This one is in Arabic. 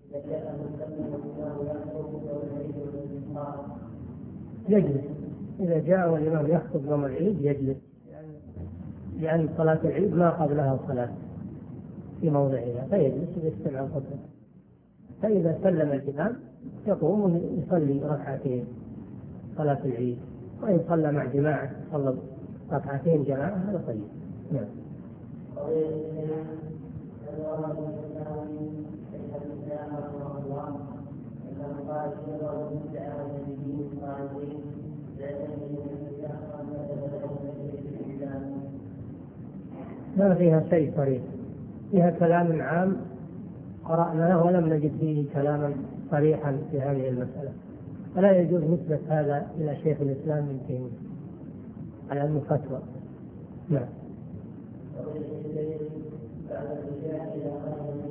يجلس. إذا جاء والإمام يخطب يوم العيد يجلس، لأن صلاة العيد ما قبلها صلاة في موضعها، فيجلس ويستمع الخطبة. فإذا سلم الإمام يقوم ويصلي ركعتين صلاة العيد، وإن صلى مع جماعة صلى ركعتين جماعة هذا طيب. نعم. ما فيها شيء صريح، فيها كلام عام قرأناه ولم نجد فيه كلاما صريحا في هذه المسألة، فلا يجوز نسبة هذا إلى شيخ الإسلام ابن تيمية على أنه فتوى. نعم.